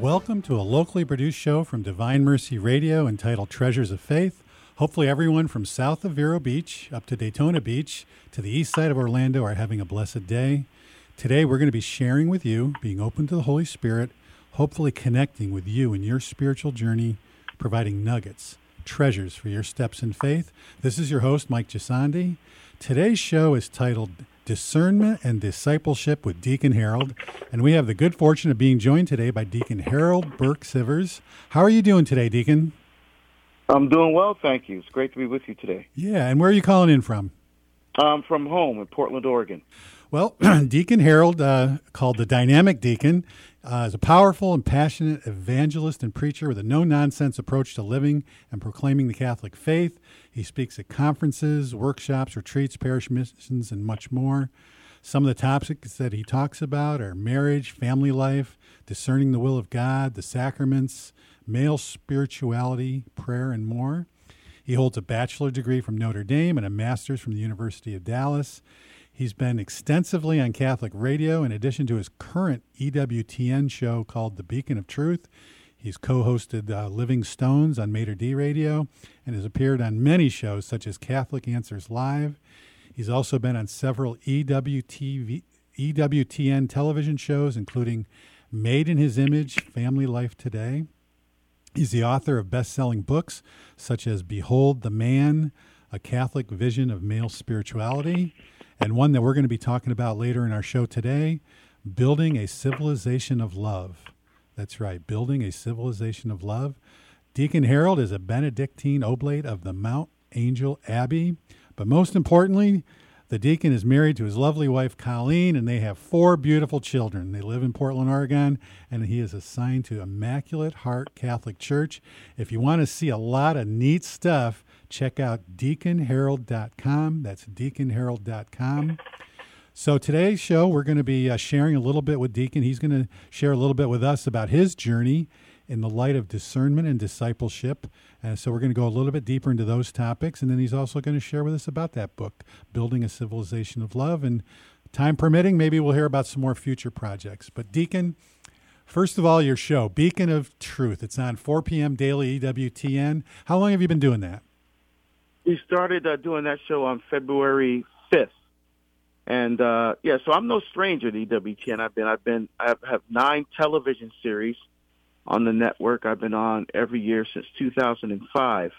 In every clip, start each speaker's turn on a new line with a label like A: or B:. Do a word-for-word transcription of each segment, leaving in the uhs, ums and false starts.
A: Welcome to a locally produced show from Divine Mercy Radio entitled Treasures of Faith. Hopefully everyone from south of Vero Beach up to Daytona Beach to the east side of Orlando are having a blessed day. Today we're going to be sharing with you, being open to the Holy Spirit, hopefully connecting with you in your spiritual journey, providing nuggets, treasures for your steps in faith. This is your host, Mike Gisandi. Today's show is titled Discernment and Discipleship with Deacon Harold, and we have the good fortune of being joined today by Deacon Harold Burke Sivers. How are you doing today, Deacon?
B: I'm doing well, thank you. It's great to be with you today.
A: Yeah, and where are you calling in from?
B: I'm from home in Portland, Oregon.
A: Well, Deacon Harold, uh, called the Dynamic Deacon, uh, is a powerful and passionate evangelist and preacher with a no-nonsense approach to living and proclaiming the Catholic faith. He speaks at conferences, workshops, retreats, parish missions, and much more. Some of the topics that he talks about are marriage, family life, discerning the will of God, the sacraments, male spirituality, prayer, and more. He holds a bachelor degree from Notre Dame and a master's from the University of Dallas. He's been extensively on Catholic radio in addition to his current E W T N show called The Beacon of Truth. He's co-hosted uh, Living Stones on Mater D Radio and has appeared on many shows such as Catholic Answers Live. He's also been on several E W T V, E W T N television shows, including Made in His Image, Family Life Today. He's the author of best-selling books such as Behold the Man, A Catholic Vision of Male Spirituality, and one that we're going to be talking about later in our show today, Building a Civilization of Love. That's right, Building a Civilization of Love. Deacon Harold is a Benedictine Oblate of the Mount Angel Abbey. But most importantly, the deacon is married to his lovely wife, Colleen, and they have four beautiful children. They live in Portland, Oregon, and he is assigned to Immaculate Heart Catholic Church. If you want to see a lot of neat stuff, check out deacon harold dot com. That's deacon harold dot com. So today's show, we're going to be uh, sharing a little bit with Deacon. He's going to share a little bit with us about his journey in the light of discernment and discipleship. And so we're going to go a little bit deeper into those topics. And then he's also going to share with us about that book, Building a Civilization of Love. And time permitting, maybe we'll hear about some more future projects. But Deacon, first of all, your show, Beacon of Truth. It's on four p.m. daily E W T N. How long have you been doing that?
B: We started uh, doing that show on February fifth. And, uh, yeah, so I'm no stranger to E W T N. I've been, I've been, I have nine television series on the network. I've been on every year since two thousand five.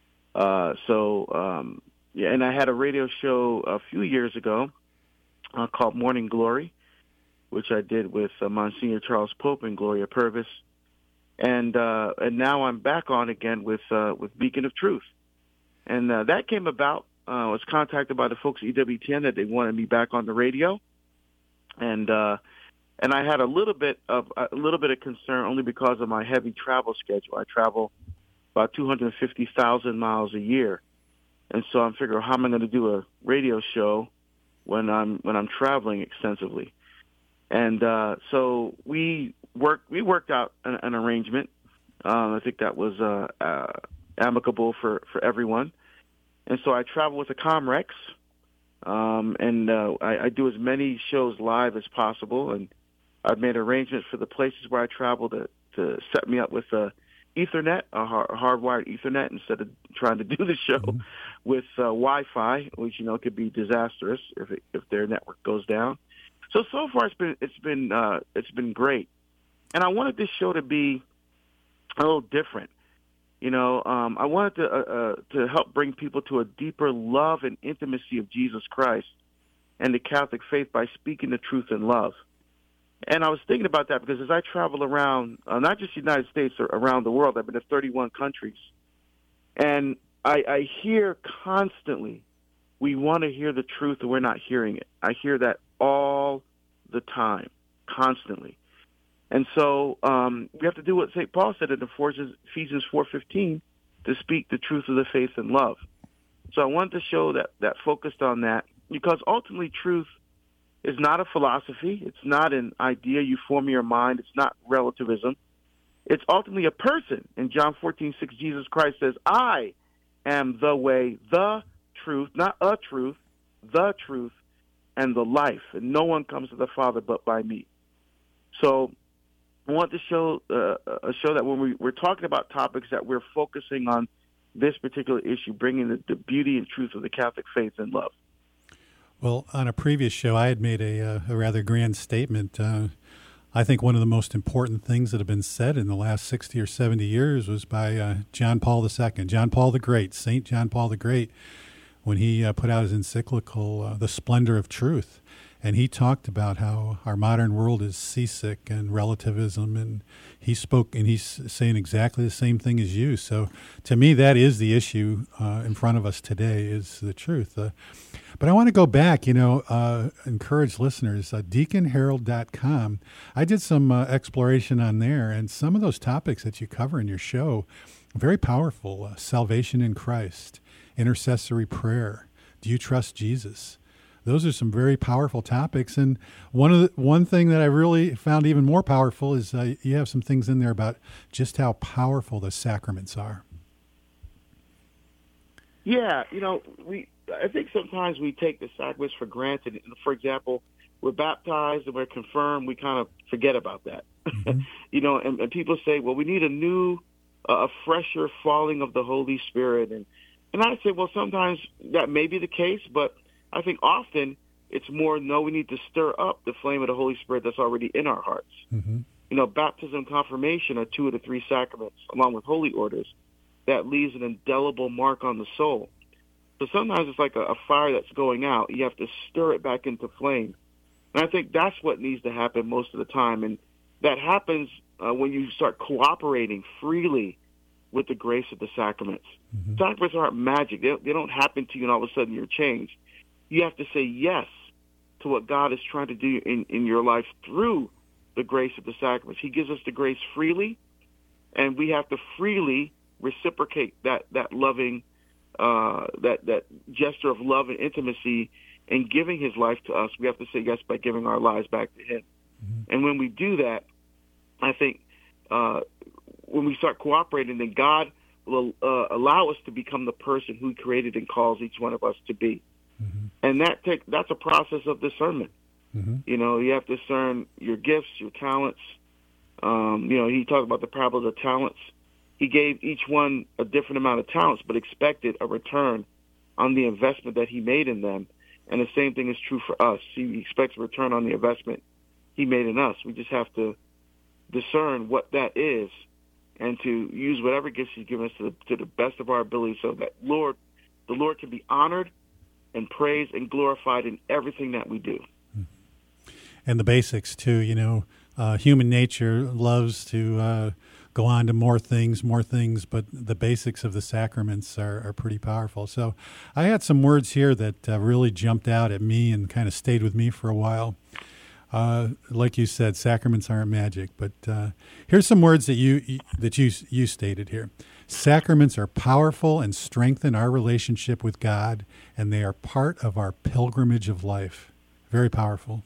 B: Uh, so, um, yeah, and I had a radio show a few years ago uh, called Morning Glory, which I did with uh, Monsignor Charles Pope and Gloria Purvis. And, uh, and now I'm back on again with, uh, with Beacon of Truth. And, uh, that came about. I uh, was contacted by the folks at E W T N that they wanted me back on the radio, and uh, and I had a little bit of a little bit of concern only because of my heavy travel schedule. I travel about two hundred fifty thousand miles a year, and so I'm figuring how am I going to do a radio show when I'm when I'm traveling extensively, and uh, so we worked we worked out an, an arrangement. Um, I think that was uh, uh, amicable for, for everyone. And so I travel with the Comrex, um, and uh, I, I do as many shows live as possible. And I've made arrangements for the places where I travel to, to set me up with a Ethernet, a, hard, a hardwired Ethernet, instead of trying to do the show mm-hmm. with uh, Wi-Fi, which you know could be disastrous if it, if their network goes down. So so far it's been it's been uh, it's been great, and I wanted this show to be a little different. You know, um, I wanted to uh, uh, to help bring people to a deeper love and intimacy of Jesus Christ and the Catholic faith by speaking the truth in love. And I was thinking about that because as I travel around, uh, not just the United States, or around the world, I've been to thirty-one countries, and I, I hear constantly, we want to hear the truth and we're not hearing it. I hear that all the time, constantly. And so um, we have to do what Saint Paul said in Ephesians four fifteen, to speak the truth of the faith in love. So I wanted to show that, that focused on that, because ultimately truth is not a philosophy. It's not an idea you form in your mind. It's not relativism. It's ultimately a person. In John fourteen six, Jesus Christ says, I am the way, the truth, not a truth, the truth, and the life. And no one comes to the Father but by me. So I want to show uh, a show that when we, we're talking about topics that we're focusing on this particular issue, bringing the, the beauty and truth of the Catholic faith and love.
A: Well, on a previous show, I had made a, uh, a rather grand statement. Uh, I think one of the most important things that have been said in the last sixty or seventy years was by uh, John Paul the Second, John Paul the Great, Saint John Paul the Great, when he uh, put out his encyclical, uh, The Splendor of Truth. And he talked about how our modern world is seasick and relativism, and he spoke, and he's saying exactly the same thing as you. So, to me, that is the issue uh, in front of us today, is the truth. Uh, but I want to go back, you know, uh, encourage listeners, uh, deacon herald dot com. I did some uh, exploration on there, and some of those topics that you cover in your show are very powerful. Uh, salvation in Christ, intercessory prayer. Do you trust Jesus? Those are some very powerful topics, and one of the, one thing that I really found even more powerful is uh, you have some things in there about just how powerful the sacraments are.
B: Yeah, you know, we I think sometimes we take the sacraments for granted. For example, we're baptized and we're confirmed. We kind of forget about that, mm-hmm. you know. And, and people say, well, we need a new, uh, a fresher falling of the Holy Spirit, and and I say, well, sometimes that may be the case, but I think often it's more, no, we need to stir up the flame of the Holy Spirit that's already in our hearts. Mm-hmm. You know, baptism and confirmation are two of the three sacraments, along with holy orders, that leaves an indelible mark on the soul. So sometimes it's like a, a fire that's going out. You have to stir it back into flame. And I think that's what needs to happen most of the time. And that happens uh, when you start cooperating freely with the grace of the sacraments. Mm-hmm. Sacraments aren't magic. They, they don't happen to you and all of a sudden you're changed. You have to say yes to what God is trying to do in, in your life through the grace of the sacraments. He gives us the grace freely, and we have to freely reciprocate that, that loving, uh, that, that gesture of love and intimacy in giving his life to us. We have to say yes by giving our lives back to him. Mm-hmm. And when we do that, I think uh, when we start cooperating, then God will uh, allow us to become the person who he created and calls each one of us to be. Mm-hmm. And that take, that's a process of discernment. Mm-hmm. You know, you have to discern your gifts, your talents. Um, you know, he talked about the parable of the talents. He gave each one a different amount of talents, but expected a return on the investment that he made in them. And the same thing is true for us. He expects a return on the investment he made in us. We just have to discern what that is and to use whatever gifts he's given us to the, to the best of our ability so that Lord, the Lord can be honored and praised and glorified in everything that we do.
A: And the basics, too. You know, uh, human nature loves to uh, go on to more things, more things, but the basics of the sacraments are, are pretty powerful. So I had some words here that uh, really jumped out at me and kind of stayed with me for a while. Uh, like you said, sacraments aren't magic, but uh, here's some words that you that you you stated here. Sacraments are powerful and strengthen our relationship with God, and they are part of our pilgrimage of life. Very powerful.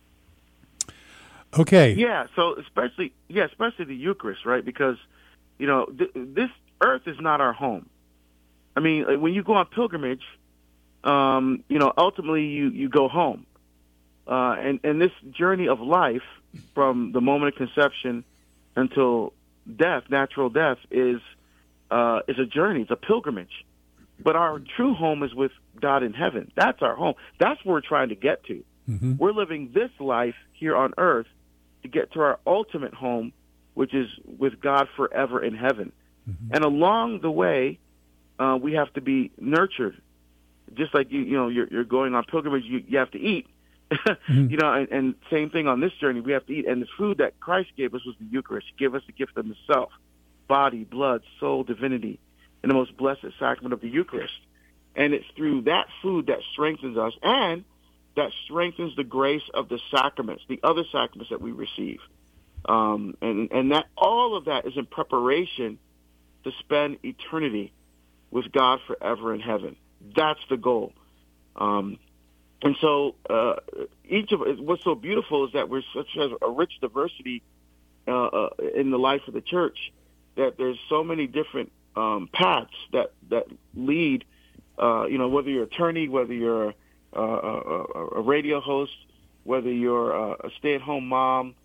A: Okay.
B: Yeah. So especially, yeah, especially the Eucharist, right? Because you know th- this earth is not our home. I mean, like, when you go on pilgrimage, um, you know, ultimately you you go home. Uh, and, and this journey of life from the moment of conception until death, natural death, is uh, is a journey. It's a pilgrimage. But our true home is with God in heaven. That's our home. That's where we're trying to get to. Mm-hmm. We're living this life here on earth to get to our ultimate home, which is with God forever in heaven. Mm-hmm. And along the way, uh, we have to be nurtured. Just like you, you know, you're, you're going on pilgrimage, you, you have to eat. mm-hmm. You know, and, and same thing on this journey. We have to eat, and the food that Christ gave us was the Eucharist. He gave us the gift of Himself, body, blood, soul, divinity, in the most blessed sacrament of the Eucharist. And it's through that food that strengthens us, and that strengthens the grace of the sacraments, the other sacraments that we receive. Um, and and that all of that is in preparation to spend eternity with God forever in heaven. That's the goal. Um, And so uh, each of what's so beautiful is that we're such a rich diversity uh, uh, in the life of the church, that there's so many different um, paths that, that lead, uh, you know, whether you're an attorney, whether you're a, a, a radio host, whether you're a, a stay-at-home mom,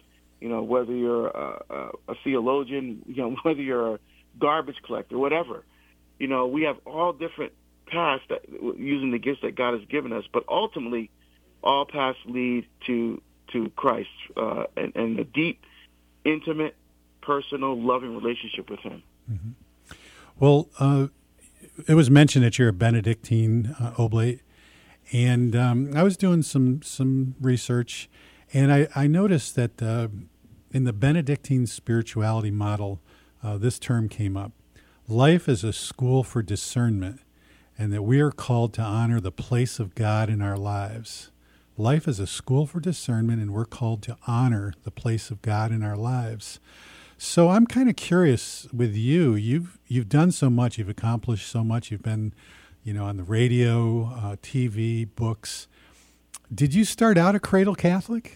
B: You know, whether you're a, a, a theologian, you know, whether you're a garbage collector, whatever. You know, we have all different paths that, using the gifts that God has given us, but ultimately, all paths lead to to Christ uh, and, and a deep, intimate, personal, loving relationship with Him.
A: Mm-hmm. Well, uh, it was mentioned that you're a Benedictine uh, oblate, and um, I was doing some some research, and I, I noticed that uh, in the Benedictine spirituality model, uh, this term came up: life is a school for discernment, and that we are called to honor the place of God in our lives. Life is a school for discernment, and we're called to honor the place of God in our lives. So I'm kind of curious with you. You've you've done so much. You've accomplished so much. You've been, you know, on the radio, uh, T V, books. Did you start out a cradle Catholic?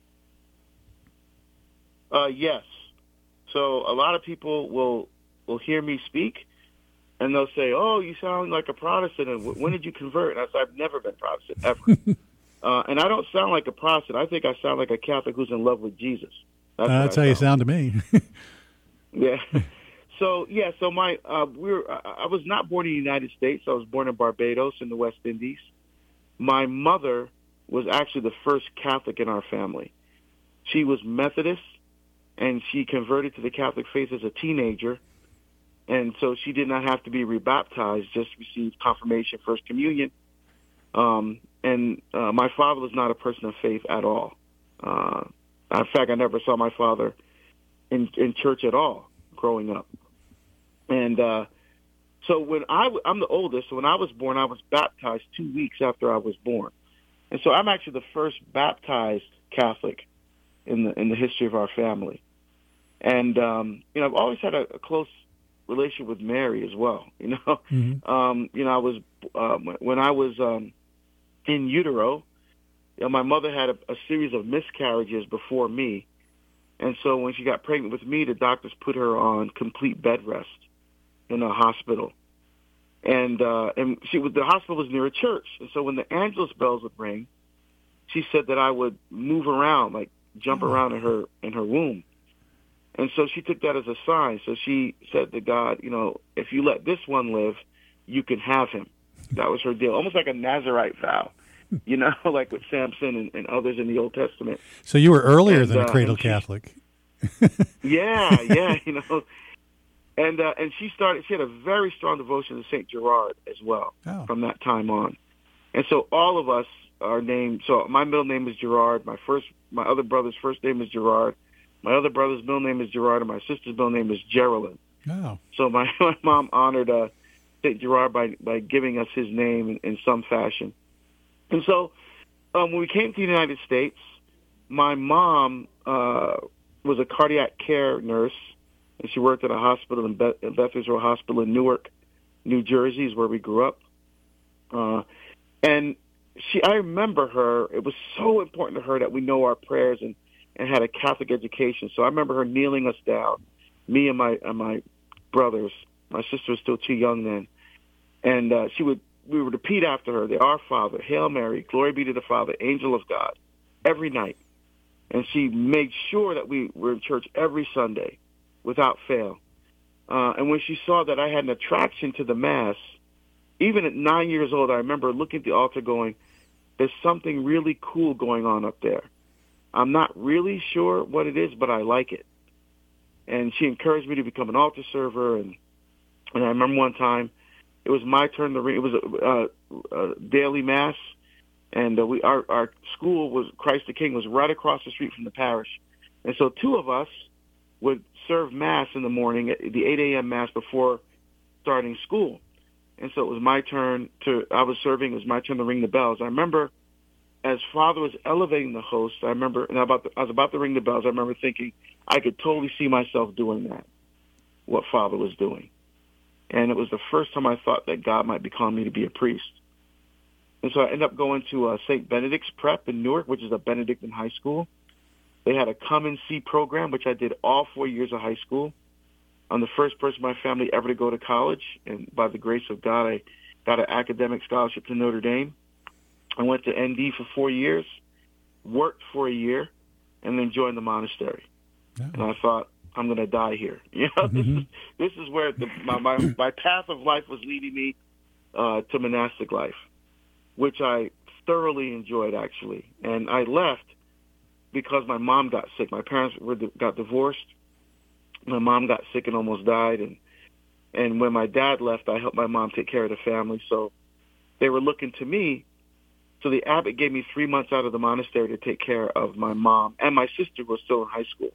B: Uh, yes. So a lot of people will will hear me speak, and they'll say, "Oh, you sound like a Protestant. And when did you convert?" And I said, "I've never been Protestant ever." uh, and I don't sound like a Protestant. I think I sound like a Catholic who's in love with Jesus.
A: That's, uh, that's how you sound to me.
B: Yeah. So yeah. So my uh, we're I was not born in the United States. I was born in Barbados in the West Indies. My mother was actually the first Catholic in our family. She was Methodist, and she converted to the Catholic faith as a teenager. And so she did not have to be rebaptized, just received confirmation, First Communion. Um, and uh, my father was not a person of faith at all. Uh, in fact, I never saw my father in, in church at all growing up. And uh, so when I, I'm the oldest, so when I was born, I was baptized two weeks after I was born. And so I'm actually the first baptized Catholic in the in the history of our family. And, um, you know, I've always had a, a close relationship with Mary as well. You know,
A: mm-hmm.
B: um, you know, I was um, when I was um, in utero. You know, my mother had a, a series of miscarriages before me, and so when she got pregnant with me, the doctors put her on complete bed rest in a hospital. And uh, and she was the hospital was near a church, and so when the Angelus bells would ring, she said that I would move around, like jump mm-hmm. around in her in her womb. And so she took that as a sign. So she said to God, you know, if you let this one live, you can have him. That was her deal, almost like a Nazirite vow, you know, like with Samson and, and others in the Old Testament.
A: So you were earlier
B: and,
A: than a
B: uh,
A: cradle
B: she,
A: Catholic.
B: yeah, yeah, you know. And uh, and she started. She had a very strong devotion to Saint Gerard as well
A: oh.
B: from that time on. And so all of us are named. So my middle name is Gerard. My first, my other brother's first name is Gerard. My other brother's middle name is Gerard, and my sister's middle name is Geraldine.
A: Oh.
B: So my, my mom honored uh, Saint Gerard by by giving us his name in, in some fashion. And so um, when we came to the United States, my mom uh, was a cardiac care nurse, and she worked at a hospital in Beth- Beth Israel Hospital in Newark, New Jersey, is where we grew up. Uh, and she, I remember her. It was so important to her that we know our prayers and, and had a Catholic education. So I remember her kneeling us down, me and my and my brothers. My sister was still too young then, and uh, she would we would repeat after her the Our Father, Hail Mary, Glory be to the Father, Angel of God, every night. And she made sure that we were in church every Sunday, without fail. Uh, and when she saw that I had an attraction to the Mass, even at nine years old, I remember looking at the altar going, there's something really cool going on up there. I'm not really sure what it is, but I like it. And she encouraged me to become an altar server. And, and I remember one time, it was my turn to ring. It was a, a, a daily Mass. And uh, we, our, our school was, Christ the King, was right across the street from the parish. And so two of us would serve Mass in the morning, the eight a.m. Mass before starting school. And so it was my turn to, I was serving, it was my turn to ring the bells. I remember as Father was elevating the host, I remember, and I, about to, I was about to ring the bells, I remember thinking, I could totally see myself doing that, what Father was doing. And it was the first time I thought that God might be calling me to be a priest. And so I ended up going to uh, Saint Benedict's Prep in Newark, which is a Benedictine high school. They had a come and see program, which I did all four years of high school. I'm the first person in my family ever to go to college, and by the grace of God, I got an academic scholarship to Notre Dame. I went to N D for four years, worked for a year, and then joined the monastery.
A: Yeah.
B: And I thought, I'm going to die here. You know,
A: Mm-hmm.
B: this is this is where the, my, my my path of life was leading me uh, to monastic life, which I thoroughly enjoyed actually. And I left because my mom got sick. My parents were got divorced. My mom got sick and almost died, and and when my dad left, I helped my mom take care of the family. So they were looking to me. So the abbot gave me three months out of the monastery to take care of my mom, and my sister was still in high school.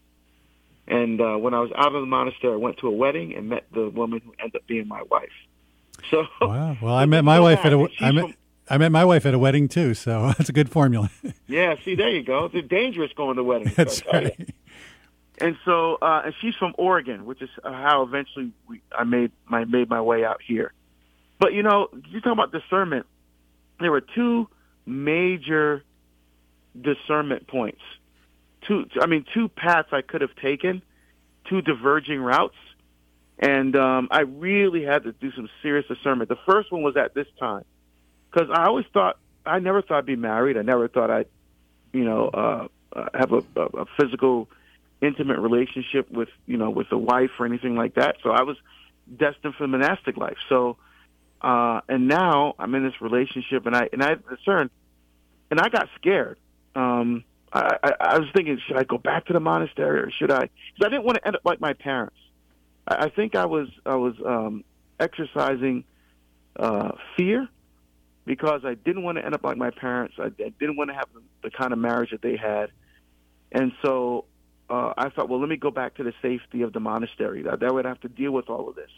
B: And uh, when I was out of the monastery, I went to a wedding and met the woman who ended up being my wife. So
A: wow. Well, I met my wife at a I met, from, I met my wife at a wedding too. So that's a good formula.
B: Yeah. See, there you go. It's dangerous going to weddings.
A: That's right. You.
B: And so, uh, and she's from Oregon, which is how eventually we, I made my made my way out here. But you know, you talk about discernment. There were two major discernment points. Two, I mean, two paths I could have taken, two diverging routes, and um, I really had to do some serious discernment. The first one was at this time, because I always thought, I never thought I'd be married. I never thought I'd, you know, uh, uh, have a, a, a physical, intimate relationship with, you know, with a wife or anything like that. So I was destined for the monastic life. So, uh, and now I'm in this relationship, and I and I discerned, and I got scared. Um, I, I, I was thinking, should I go back to the monastery or should I? Because I didn't want to end up like my parents. I, I think I was I was um, exercising uh, fear because I didn't want to end up like my parents. I, I didn't want to have the, the kind of marriage that they had, and so uh, I thought, well, let me go back to the safety of the monastery. That, that would have to deal with all of this,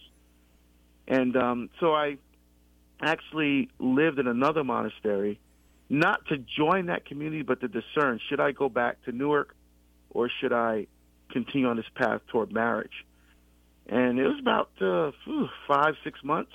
B: and um, so I actually lived in another monastery. Not to join that community, but to discern, should I go back to Newark or should I continue on this path toward marriage? And it was about uh, whew, five, six months.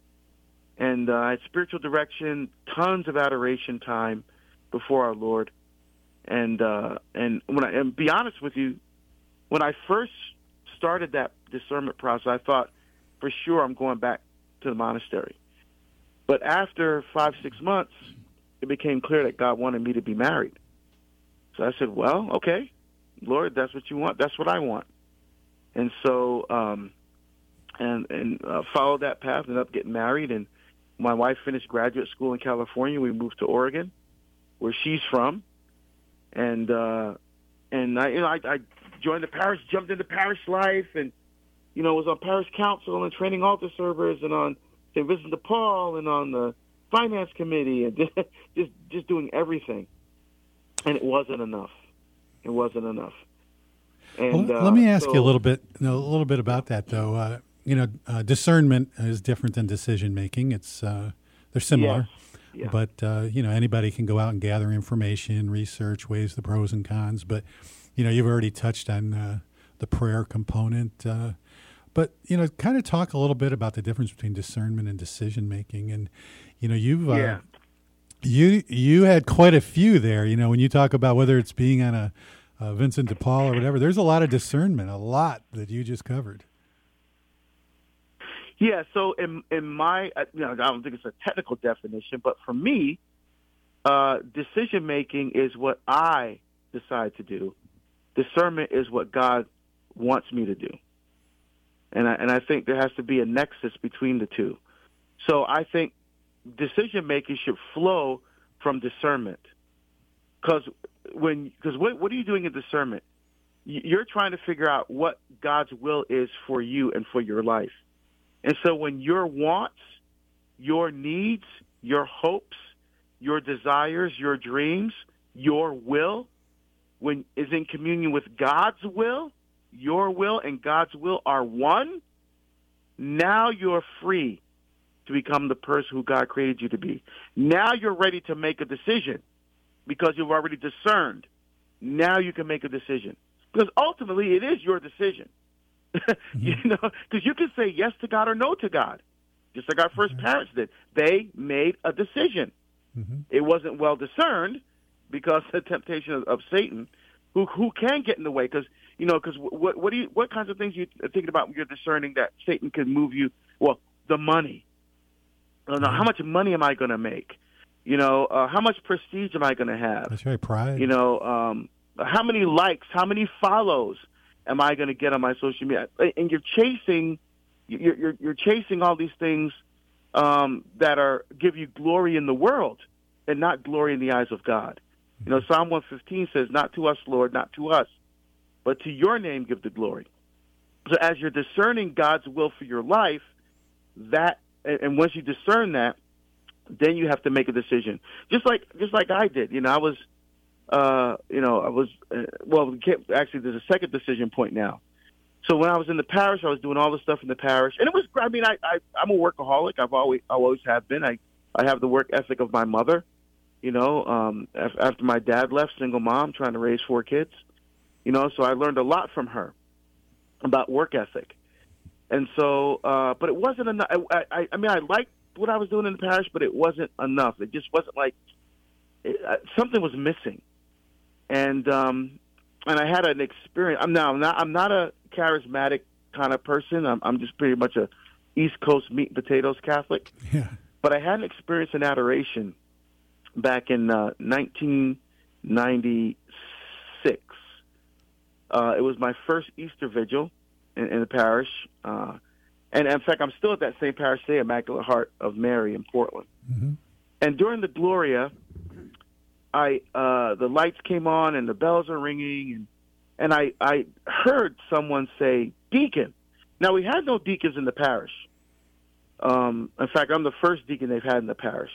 B: And uh, I had spiritual direction, tons of adoration time before our Lord. And uh, and when I and be honest with you, when I first started that discernment process, I thought, for sure I'm going back to the monastery. But after five, six months, it became clear that God wanted me to be married. So I said, well, okay, Lord, that's what you want. That's what I want. And so, um, and, and uh, followed that path, ended up getting married. And my wife finished graduate school in California. We moved to Oregon, where she's from. And, uh, and I, you know, I, I joined the parish, jumped into parish life, and, you know, was on parish council and training altar servers and on Saint Vincent de Paul and on the finance committee and just, just just doing everything, and it wasn't enough. It wasn't enough. And
A: well,
B: uh,
A: let me ask
B: so,
A: you a little bit, you know, a little bit about that, though. Uh, you know, uh, discernment is different than decision making. It's uh, they're similar,
B: yes. Yeah.
A: but uh, you know, anybody can go out and gather information, research, weighs the pros and cons. But you know, you've already touched on uh, the prayer component. Uh, But, you know, kind of talk a little bit about the difference between discernment and decision making. And, you know, you've uh,
B: yeah.
A: you you had quite a few there. You know, when you talk about whether it's being on a, a Vincent de Paul or whatever, there's a lot of discernment, a lot that you just covered.
B: Yeah. So in in my, you know, I don't think it's a technical definition, but for me, uh, decision making is what I decide to do. Discernment is what God wants me to do. And I, and I think there has to be a nexus between the two. So I think decision-making should flow from discernment. Because when, because what, what are you doing in discernment? You're trying to figure out what God's will is for you and for your life. And so when your wants, your needs, your hopes, your desires, your dreams, your will, when is in communion with God's will, your will and God's will are one, now you're free to become the person who God created you to be. Now you're ready to make a decision because you've already discerned. Now you can make a decision. Because ultimately it is your decision. Mm-hmm. You know, because you can say yes to God or no to God, just like our first mm-hmm. parents did. They made a decision. Mm-hmm. It wasn't well discerned because of the temptation of, of Satan, who who can get in the way. Because You know, because what what do you what kinds of things you are thinking about when you're discerning that Satan can move you? Well, the money. I don't know, how much money am I going to make? You know, uh, how much prestige am I going to have?
A: That's right, pride.
B: You know, um, how many likes, how many follows? am I going to get on my social media? And you're chasing, you're you're, you're chasing all these things um, that are give you glory in the world and not glory in the eyes of God. You know, Psalm one fifteen says, "Not to us, Lord, not to us, but to your name give the glory." So as you're discerning God's will for your life, that and once you discern that, then you have to make a decision. Just like just like I did. You know, I was, uh, you know, I was uh, well. We can't, actually, there's a second decision point now. So when I was in the parish, I was doing all the stuff in the parish, and it was. I mean, I, I I'm a workaholic. I've always I always have been. I I have the work ethic of my mother. You know, um, after my dad left, single mom, trying to raise four kids. You know, so I learned a lot from her about work ethic. And so, uh, but it wasn't enough. I, I, I mean, I liked what I was doing in the parish, but it wasn't enough. It just wasn't like it, uh, something was missing. And um, and I had an experience. I'm now I'm not I'm not a charismatic kind of person. I'm, I'm just pretty much a East Coast meat and potatoes Catholic.
A: Yeah.
B: But I had an experience in adoration back in uh, nineteen ninety-six. Uh, it was my first Easter vigil in, in the parish. Uh, and, in fact, I'm still at that same parish today, Immaculate Heart of Mary in Portland.
A: Mm-hmm.
B: And during the Gloria, I uh, the lights came on and the bells are ringing, and, and I, I heard someone say, "Deacon." Now, we had no deacons in the parish. Um, in fact, I'm the first deacon they've had in the parish.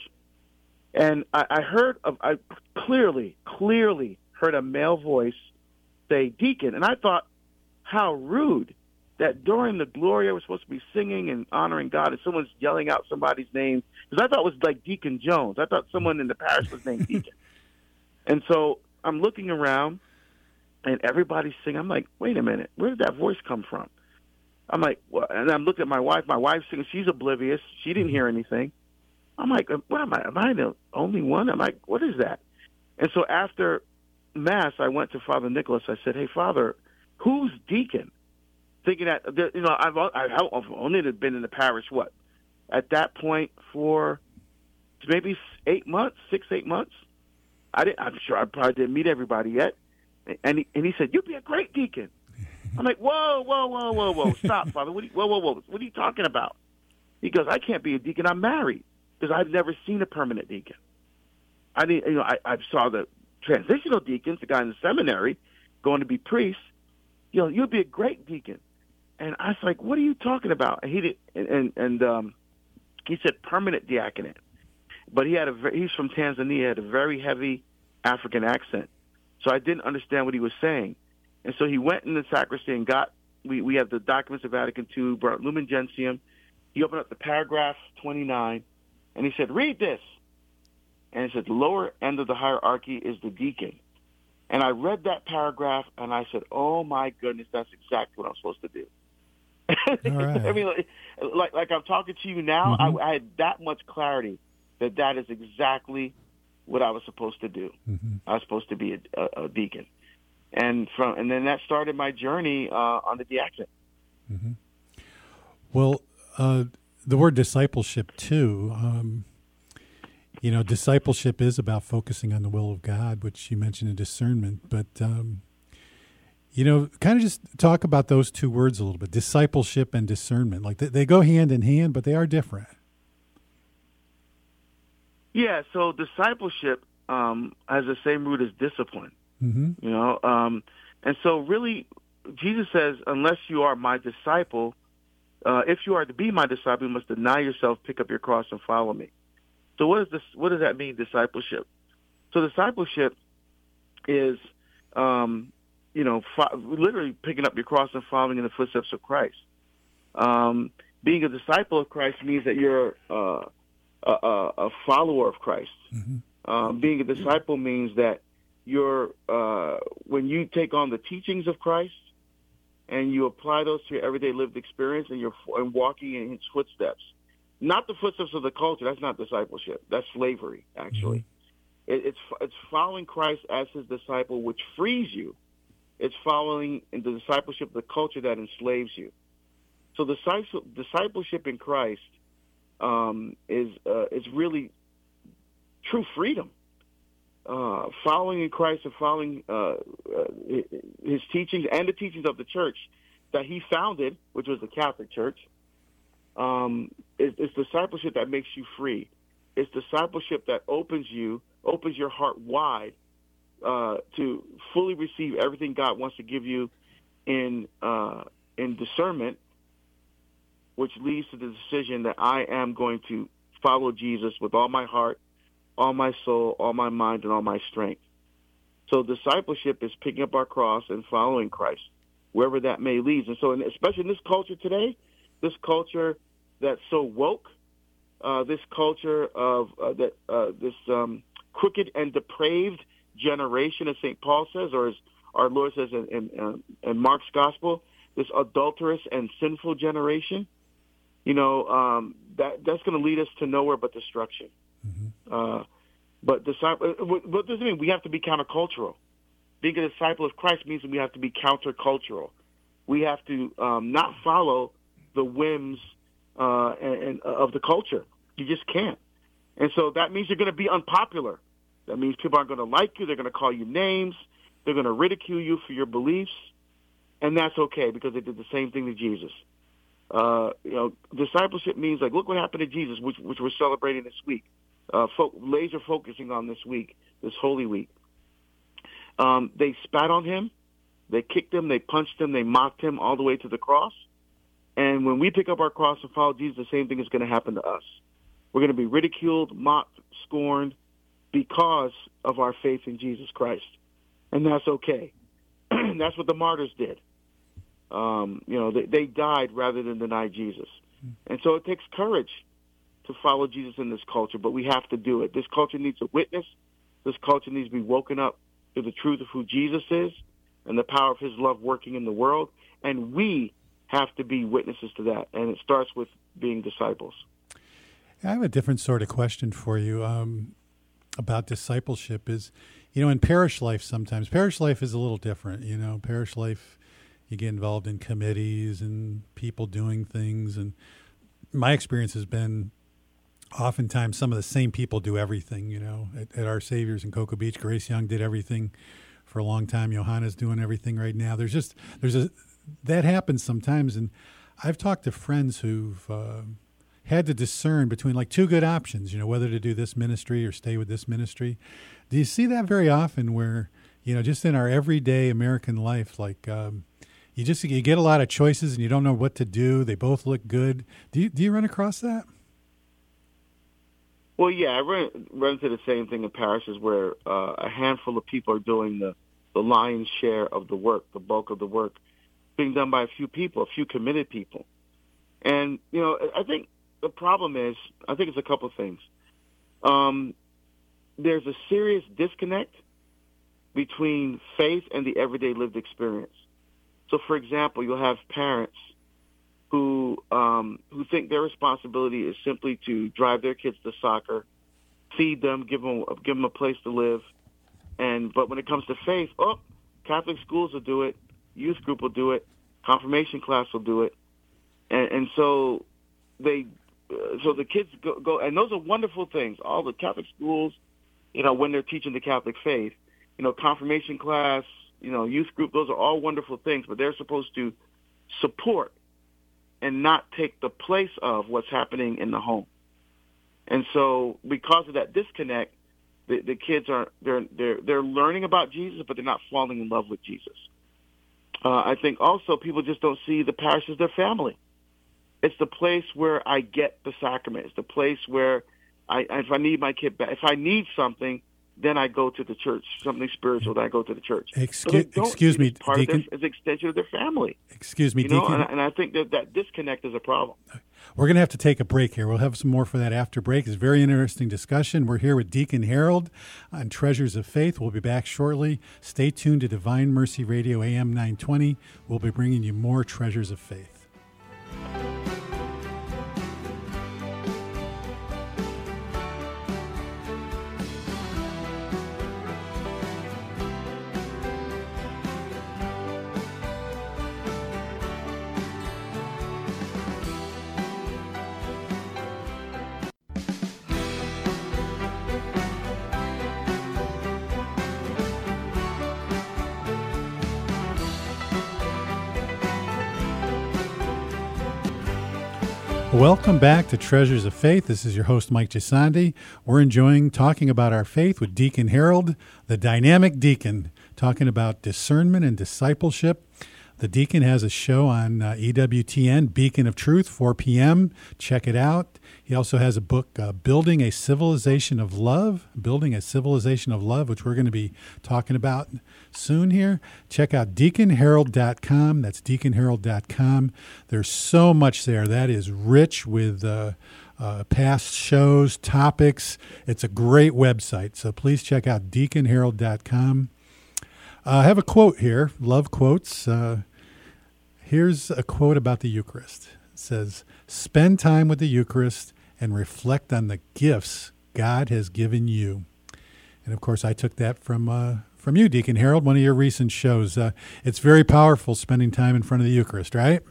B: And I, I heard, of, I clearly, clearly heard a male voice say, "Deacon." And I thought, how rude that during the Gloria we're supposed to be singing and honoring God, and someone's yelling out somebody's name. Because I thought it was like Deacon Jones. I thought someone in the parish was named Deacon. And so I'm looking around, and everybody's singing. I'm like, wait a minute, where did that voice come from? I'm like, well, and I'm looking at my wife. My wife's singing. She's oblivious. She didn't hear anything. I'm like, what am I? Am I the only one? I'm like, what is that? And so after Mass, I went to Father Nicholas. I said, "Hey, Father, who's deacon?" Thinking that, you know, I've, I've only been in the parish, what, at that point for maybe eight months, six, eight months. I didn't, I'm sure I probably didn't meet everybody yet. And he, and he said, "You'd be a great deacon." I'm like, whoa, whoa, whoa, whoa, whoa, stop, Father. What are you, whoa, whoa, whoa. What are you talking about? He goes, "I can't be a deacon. I'm married." Because I've never seen a permanent deacon. I didn't, you know, I, I saw the transitional deacons, the guy in the seminary, going to be priests. You know, "You'd be a great deacon." And I was like, "What are you talking about?" And he did, and and, and um, he said permanent diaconate, but he had a he's from Tanzania, had a very heavy African accent, so I didn't understand what he was saying. And so he went in the sacristy and got we we have the documents of Vatican Two, brought Lumen Gentium. He opened up the paragraph twenty-nine. And he said, "Read this." And it said, "The lower end of the hierarchy is the deacon." And I read that paragraph, and I said, "Oh, my goodness, that's exactly what I'm supposed to do."
A: All right.
B: I mean, like, like, like I'm talking to you now, mm-hmm. I, I had that much clarity that that is exactly what I was supposed to do.
A: Mm-hmm.
B: I was supposed to be a, a, a deacon. And from and then that started my journey uh, on the diaconate.
A: Mm-hmm. Well, uh the word discipleship, too, um, you know, discipleship is about focusing on the will of God, which you mentioned in discernment. But, um, you know, kind of just talk about those two words a little bit, discipleship and discernment. Like they, they go hand in hand, but they are different.
B: Yeah, so discipleship um, has the same root as discipline,
A: mm-hmm.
B: you know. Um, and so really, Jesus says, unless you are my disciple, Uh, if you are to be my disciple, you must deny yourself, pick up your cross, and follow me. So what is this? What does that mean, discipleship? So discipleship is, um, you know, fo- literally picking up your cross and following in the footsteps of Christ. Um, being a disciple of Christ means that you're uh, a, a follower of Christ.
A: Mm-hmm.
B: Um, being a disciple means that you're uh, when you take on the teachings of Christ, and you apply those to your everyday lived experience, and you're and walking in his footsteps. Not the footsteps of the culture. That's not discipleship. That's slavery, actually. Mm-hmm. It, it's it's following Christ as his disciple, which frees you. It's following in the discipleship of the culture that enslaves you. So the discipleship in Christ um, is uh, is really true freedom. uh, following in Christ and following uh, his teachings and the teachings of the church that he founded, which was the Catholic Church, um, is, is discipleship that makes you free. It's discipleship that opens you, opens your heart wide uh, to fully receive everything God wants to give you in uh, in discernment, which leads to the decision that I am going to follow Jesus with all my heart, all my soul, all my mind, and all my strength. So discipleship is picking up our cross and following Christ, wherever that may lead. And so, in, especially in this culture today, this culture that's so woke, uh, this culture of uh, that uh, this um, crooked and depraved generation, as Saint Paul says, or as our Lord says in, in, uh, in Mark's gospel, this adulterous and sinful generation, you know, um, that that's going to lead us to nowhere but destruction. Mm-hmm. Uh, but disciple, what does it mean? We have to be countercultural. Being a disciple of Christ means that we have to be countercultural. We have to um, not follow the whims uh, and, and, uh, of the culture. You just can't. And so that means you're going to be unpopular. That means people aren't going to like you. They're going to call you names. They're going to ridicule you for your beliefs. And that's okay because they did the same thing to Jesus. Uh, you know, discipleship means, like, look what happened to Jesus, which, which we're celebrating this week, uh, fo- laser focusing on this week, this Holy Week. Um, they spat on him, they kicked him, they punched him, they mocked him all the way to the cross. And when we pick up our cross and follow Jesus, the same thing is going to happen to us. We're going to be ridiculed, mocked, scorned because of our faith in Jesus Christ. And that's okay. That's what the martyrs did. Um, you know, they, they died rather than deny Jesus. And so it takes courage to follow Jesus in this culture, but we have to do it. This culture needs a witness. This culture needs to be woken up to the truth of who Jesus is and the power of his love working in the world. And we have to be witnesses to that. And it starts with being disciples.
A: I have a different sort of question for you um, about discipleship is, you know, in parish life sometimes, parish life is a little different. You know, parish life, you get involved in committees and people doing things. And my experience has been oftentimes some of the same people do everything, you know. At, at Our Saviors in Cocoa Beach, Grace Young did everything for a long time. Johanna's doing everything right now. There's just, there's a, that happens sometimes. And I've talked to friends who've uh, had to discern between like two good options, you know, whether to do this ministry or stay with this ministry. Do you see that very often where, you know, just in our everyday American life, like, um, You just you get a lot of choices and you don't know what to do. They both look good. Do you do you run across that?
B: Well, yeah, I run run into the same thing in parishes where uh, a handful of people are doing the, the lion's share of the work, the bulk of the work being done by a few people, a few committed people. And, you know, I think the problem is, I think it's a couple of things. Um, there's a serious disconnect between faith and the everyday lived experience. So, for example, you'll have parents who um, who think their responsibility is simply to drive their kids to soccer, feed them, give them give them a place to live, and but when it comes to faith, oh, Catholic schools will do it, youth group will do it, confirmation class will do it, and, and so they uh, so the kids go, go, and those are wonderful things. All the Catholic schools, you know, when they're teaching the Catholic faith, you know, confirmation class, you know, youth group, those are all wonderful things, but they're supposed to support and not take the place of what's happening in the home. And so because of that disconnect, the, the kids are, they're, they're, they're learning about Jesus, but they're not falling in love with Jesus. Uh, I think also people just don't see the parish as their family. It's the place where I get the sacrament. It's the place where I, if I need my kid back, if I need something, then I go to the church, something spiritual, then I go to the church.
A: Excuse, so excuse me,
B: part
A: Deacon.
B: Of their, as an extension of their family.
A: Excuse me,
B: you know?
A: Deacon.
B: And, and I think that that disconnect is a problem.
A: We're going to have to take a break here. We'll have some more for that after break. It's a very interesting discussion. We're here with Deacon Harold on Treasures of Faith. We'll be back shortly. Stay tuned to Divine Mercy Radio, A M nine twenty. We'll be bringing you more Treasures of Faith. Welcome back to Treasures of Faith. This is your host, Mike Gisandi. We're enjoying talking about our faith with Deacon Harold, the dynamic deacon, talking about discernment and discipleship. The deacon has a show on uh, E W T N, Beacon of Truth, four p.m. Check it out. He also has a book, uh, Building a Civilization of Love, Building a Civilization of Love, which we're going to be talking about soon here. Check out deacon harold dot com. That's deacon harold dot com. There's so much there. That is rich with uh, uh, past shows, topics. It's a great website, so please check out deacon harold dot com. Uh, I have a quote here, love quotes. Uh, here's a quote about the Eucharist. It says, "Spend time with the Eucharist and reflect on the gifts God has given you." And of course, I took that from uh, from you, Deacon Harold, one of your recent shows. Uh, it's very powerful spending time in front of the Eucharist, right?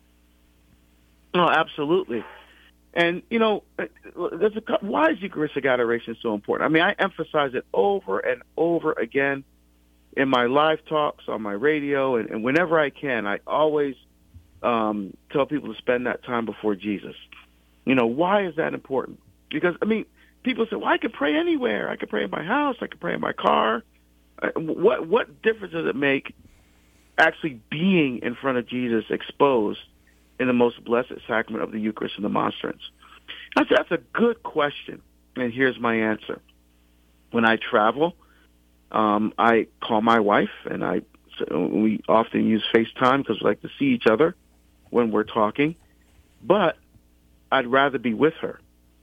B: No, absolutely. And, you know, there's a, why is Eucharistic adoration so important? I mean, I emphasize it over and over again in my live talks, on my radio, and, and whenever I can. I always um, tell people to spend that time before Jesus. You know, why is that important? Because, I mean, people say, well, I could pray anywhere. I could pray in my house. I could pray in my car. What what difference does it make actually being in front of Jesus exposed in the most blessed sacrament of the Eucharist and the monstrance? I said, that's a good question, and here's my answer. When I travel, um, I call my wife, and I so we often use FaceTime because we like to see each other when we're talking, but I'd rather be with her.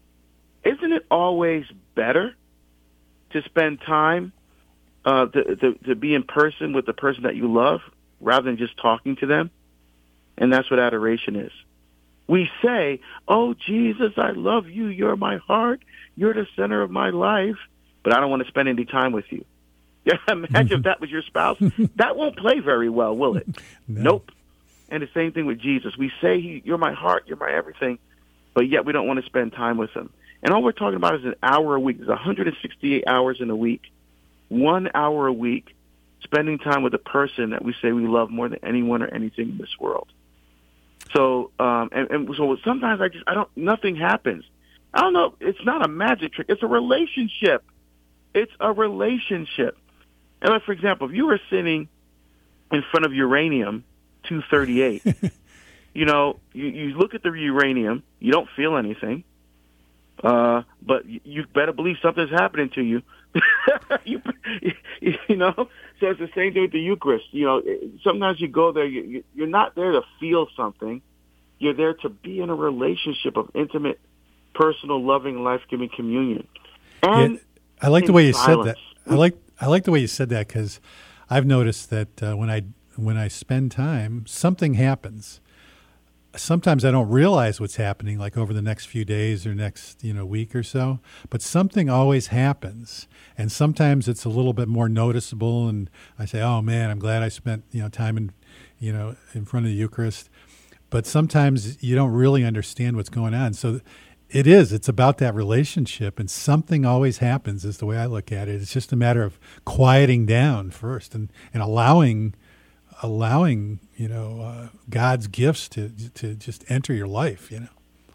B: Isn't it always better to spend time uh, to, to, to be in person with the person that you love rather than just talking to them? And that's what adoration is. We say, oh, Jesus, I love you. You're my heart. You're the center of my life. But I don't want to spend any time with you. Yeah, imagine if that was your spouse. That won't play very well, will it?
A: No.
B: Nope. And the same thing with Jesus. We say, he, you're my heart, you're my everything, but yet we don't want to spend time with him. And all we're talking about is an hour a week. There's one hundred sixty-eight hours in a week. One hour a week spending time with a person that we say we love more than anyone or anything in this world. So, um, and, and so sometimes I just, I don't, nothing happens. I don't know. It's not a magic trick. It's a relationship. It's a relationship. And like, for example, if you were sitting in front of uranium two thirty-eight, you know, you, you look at the uranium, you don't feel anything, uh, but you, you better believe something's happening to you. you, you know, so it's the same thing with the Eucharist. You know, sometimes you go there, you, you're not there to feel something. You're there to be in a relationship of intimate, personal, loving, life-giving communion. And
A: yeah, I like the way you
B: silence.
A: said that. I like I like the way you said that because I've noticed that uh, when I when I spend time, something happens. Sometimes I don't realize what's happening, like over the next few days or next, you know, week or so. But something always happens, and sometimes it's a little bit more noticeable. And I say, "Oh man, I'm glad I spent you know time in, you know, in front of the Eucharist." But sometimes you don't really understand what's going on. So it is. It's about that relationship, and something always happens. Is the way I look at it. It's just a matter of quieting down first and and allowing. allowing, you know, uh, God's gifts to to just enter your life, you know.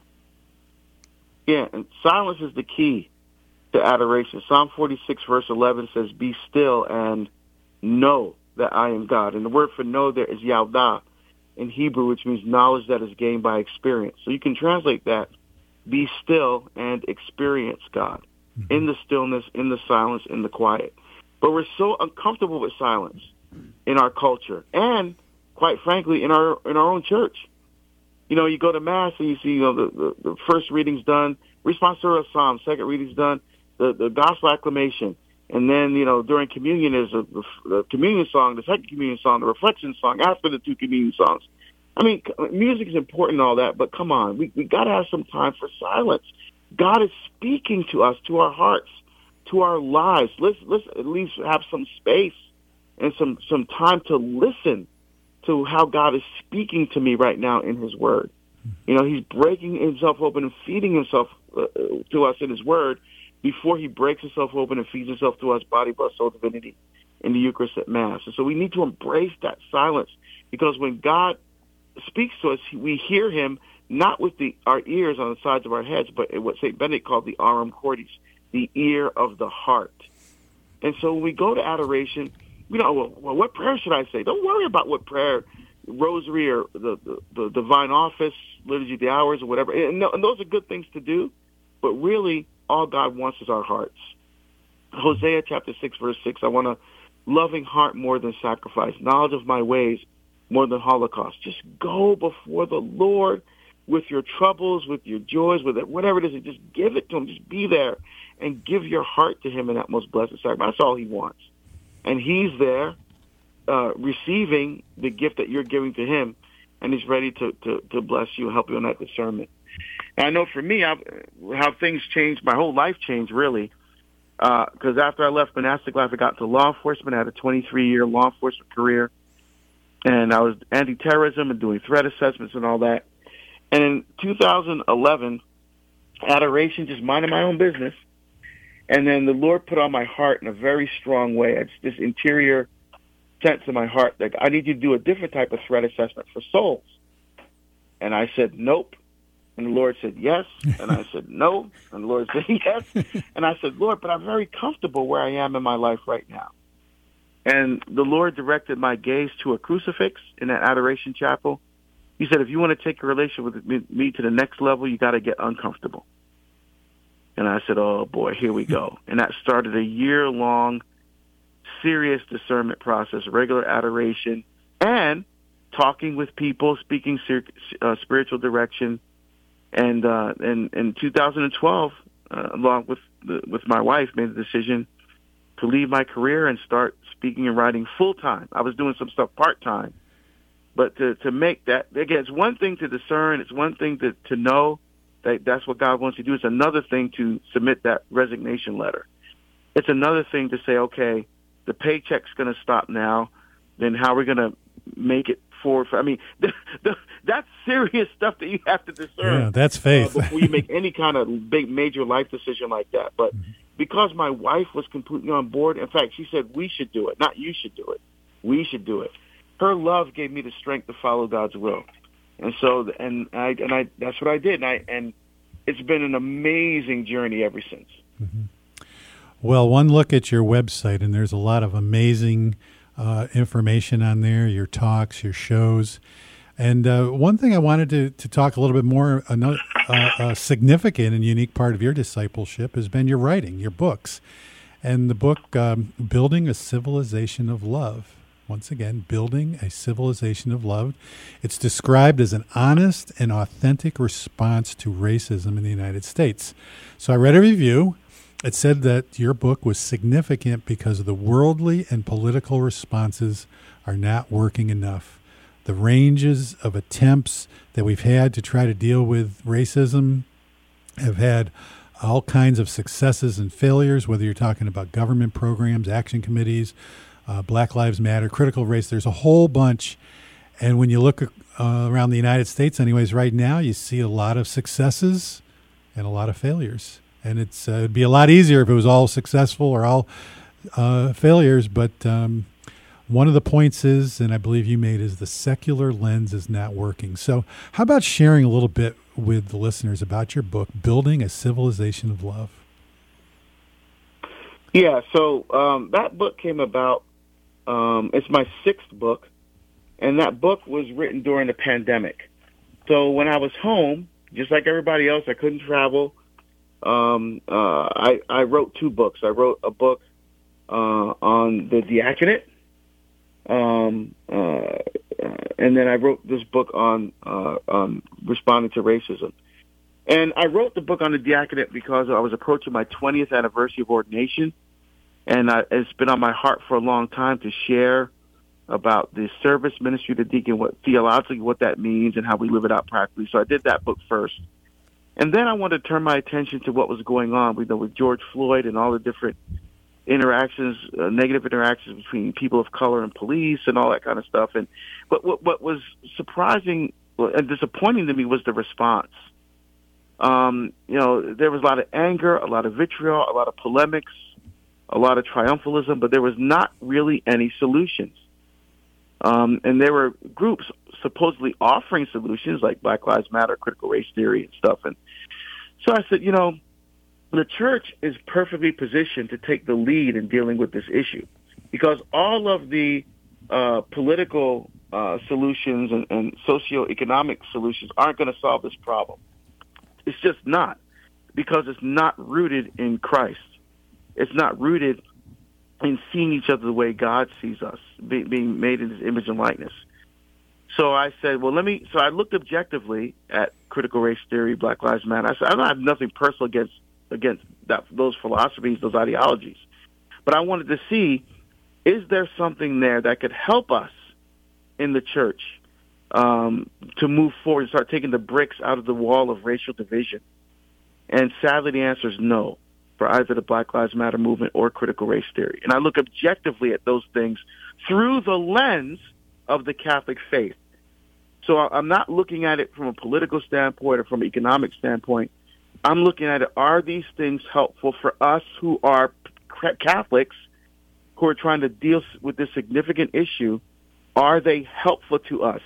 B: Yeah, and silence is the key to adoration. Psalm forty-six, verse eleven says, "Be still and know that I am God." And the word for know there is yaudah in Hebrew, which means knowledge that is gained by experience. So you can translate that, be still and experience God mm-hmm. in the stillness, in the silence, in the quiet. But we're so uncomfortable with silence in our culture, and quite frankly, in our in our own church. You know, you go to Mass and you see, you know, the, the, the first reading's done, responsorial psalm, second reading's done, the, the gospel acclamation, and then, you know, during communion is a, the, the communion song, the second communion song, the reflection song after the two communion songs. I mean, music is important and all that, but come on, we we got to have some time for silence. God is speaking to us, to our hearts, to our lives. Let's let's at least have some space and some, some time to listen to how God is speaking to me right now in his word. You know, he's breaking himself open and feeding himself uh, to us in his word before he breaks himself open and feeds himself to us, body, blood, soul, divinity, in the Eucharist at Mass. And so we need to embrace that silence, because when God speaks to us, we hear him not with the our ears on the sides of our heads, but what Saint Benedict called the aurum cordis, the ear of the heart. And so when we go to adoration, you know, well, well what prayer should I say? Don't worry about what prayer, rosary or the, the, the divine office, liturgy of the hours or whatever. And, and those are good things to do, but really all God wants is our hearts. Hosea chapter six, verse six, I want a loving heart more than sacrifice, knowledge of my ways more than holocaust. Just go before the Lord with your troubles, with your joys, with it, whatever it is, and just give it to him. Just be there and give your heart to him in that most blessed sacrifice. That's all he wants. And he's there uh, receiving the gift that you're giving to him, and he's ready to, to, to bless you and help you in that discernment. And I know for me, I've, how things changed, my whole life changed, really, because uh, after I left monastic life, I got into law enforcement. I had a twenty-three-year law enforcement career, and I was anti-terrorism and doing threat assessments and all that. And in two thousand eleven, adoration, just minding my own business. And then the Lord put on my heart in a very strong way. It's this interior sense in my heart that I need you to do a different type of threat assessment for souls. And I said, nope. And the Lord said, yes. And I said, no. And the Lord said, yes. And I said, Lord, but I'm very comfortable where I am in my life right now. And the Lord directed my gaze to a crucifix in that adoration chapel. He said, if you want to take a relationship with me, me to the next level, you got to get uncomfortable. And I said, oh, boy, here we go. And that started a year-long, serious discernment process, regular adoration, and talking with people, speaking ser- uh, spiritual direction. And uh, and in two thousand twelve, uh, along with the, with my wife, made the decision to leave my career and start speaking and writing full-time. I was doing some stuff part-time. But to, to make that, again, it's one thing to discern. It's one thing to, to know that that's what God wants you to do. It's another thing to submit that resignation letter. It's another thing to say, okay, the paycheck's going to stop now. Then how are we going to make it forward? For, I mean, the, the, that's serious stuff that you have to discern.
A: Yeah, that's faith.
B: Uh, before you make any kind of big, major life decision like that. But mm-hmm. because my wife was completely on board, in fact, she said, we should do it. Not you should do it. We should do it. Her love gave me the strength to follow God's will. And so, and I, and I, that's what I did. And I, and it's been an amazing journey ever since.
A: Mm-hmm. Well, one look at your website, and there's a lot of amazing uh, information on there, your talks, your shows. And uh, one thing I wanted to, to talk a little bit more, another uh, a significant and unique part of your discipleship has been your writing, your books. And the book, um, Building a Civilization of Love. Once again, Building a Civilization of Love. It's described as an honest and authentic response to racism in the United States. So I read a review. It said that your book was significant because the worldly and political responses are not working enough. The ranges of attempts that we've had to try to deal with racism have had all kinds of successes and failures, whether you're talking about government programs, action committees, Uh, Black Lives Matter, critical race. There's a whole bunch. And when you look uh, around the United States, anyways, right now, you see a lot of successes and a lot of failures. And it's uh, it'd be a lot easier if it was all successful or all uh, failures. But um, one of the points is, and I believe you made, is the secular lens is not working. So how about sharing a little bit with the listeners about your book, Building a Civilization of Love?
B: Yeah, so um, that book came about. Um, it's my sixth book, and that book was written during the pandemic. So when I was home, just like everybody else, I couldn't travel. Um, uh, I, I wrote two books. I wrote a book uh, on the diaconate, um, uh, and then I wrote this book on, uh, on responding to racism. And I wrote the book on the diaconate because I was approaching my twentieth anniversary of ordination. And I, it's been on my heart for a long time to share about the service ministry of the deacon, what theologically what that means and how we live it out practically. So I did that book first. And then I wanted to turn my attention to what was going on with, you know, with George Floyd and all the different interactions, uh, negative interactions between people of color and police and all that kind of stuff. And but what, what was surprising and disappointing to me was the response. Um, you know, there was a lot of anger, a lot of vitriol, a lot of polemics, a lot of triumphalism, but there was not really any solutions. Um, and there were groups, supposedly offering solutions like Black Lives Matter, critical race theory, and stuff. And so I said, you know, the church is perfectly positioned to take the lead in dealing with this issue, because all of the uh, political uh, solutions and, and socioeconomic solutions aren't going to solve this problem. It's just not, because it's not rooted in Christ. It's not rooted in seeing each other the way God sees us, be, being made in His image and likeness. So I said, well, let me. So I looked objectively at critical race theory, Black Lives Matter. I said, I don't have nothing personal against against that, those philosophies, those ideologies, but I wanted to see, is there something there that could help us in the church um, to move forward and start taking the bricks out of the wall of racial division? And sadly, the answer is no, for either the Black Lives Matter movement or critical race theory. And I look objectively at those things through the lens of the Catholic faith. So I'm not looking at it from a political standpoint or from an economic standpoint. I'm looking at it, are these things helpful for us who are Catholics who are trying to deal with this significant issue? Are they helpful to us?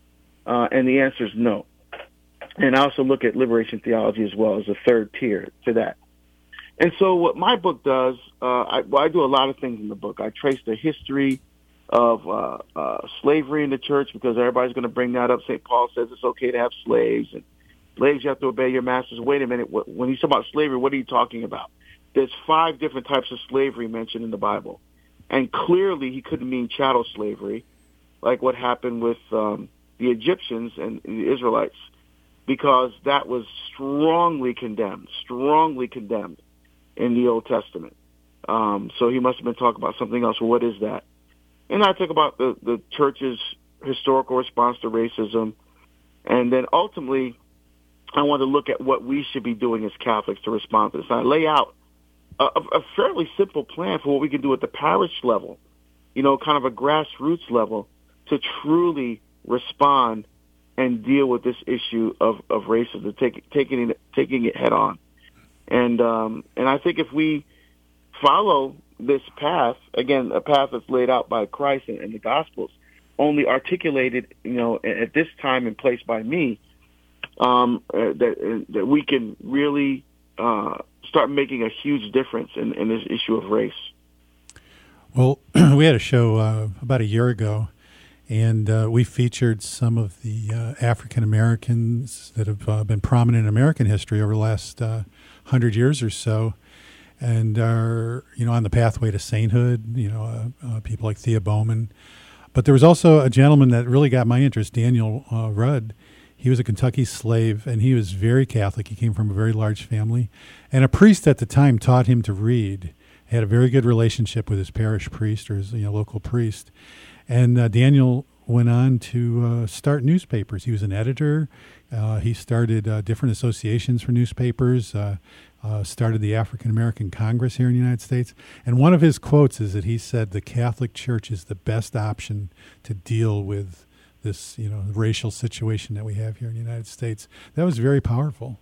B: Uh, and the answer is no. And I also look at liberation theology as well as a third tier to that. And so what my book does, uh, I, well, I do a lot of things in the book. I trace the history of uh, uh, slavery in the church, because everybody's going to bring that up. Saint Paul says it's okay to have slaves, and slaves, you have to obey your masters. Wait a minute. When he's talking about slavery, what are you talking about? There's five different types of slavery mentioned in the Bible. And clearly he couldn't mean chattel slavery, like what happened with um, the Egyptians and the Israelites, because that was strongly condemned, strongly condemned in the Old Testament. Um, so he must have been talking about something else. Well, what is that? And I talk about the, the church's historical response to racism. And then ultimately, I want to look at what we should be doing as Catholics to respond to this. I lay out a, a fairly simple plan for what we can do at the parish level, you know, kind of a grassroots level, to truly respond and deal with this issue of, of racism, take, taking it, taking it head on. And um, and I think if we follow this path, again, a path that's laid out by Christ and, and the Gospels, only articulated, you know, at this time and place by me, um, uh, that uh, that we can really uh, start making a huge difference in, in this issue of race.
A: Well, we had a show uh, about a year ago, and uh, we featured some of the uh, African Americans that have uh, been prominent in American history over the last uh, hundred years or so, and are, you know, on the pathway to sainthood. You know, uh, uh, people like Thea Bowman. But there was also a gentleman that really got my interest, Daniel uh, Rudd. He was a Kentucky slave, and he was very Catholic. He came from a very large family, and a priest at the time taught him to read. He had a very good relationship with his parish priest or his, you know, local priest. And uh, Daniel went on to uh, start newspapers. He was an editor. Uh, he started uh, different associations for newspapers, uh, uh, started the African American Congress here in the United States. And one of his quotes is that he said the Catholic Church is the best option to deal with this, you know, racial situation that we have here in the United States. That was very powerful.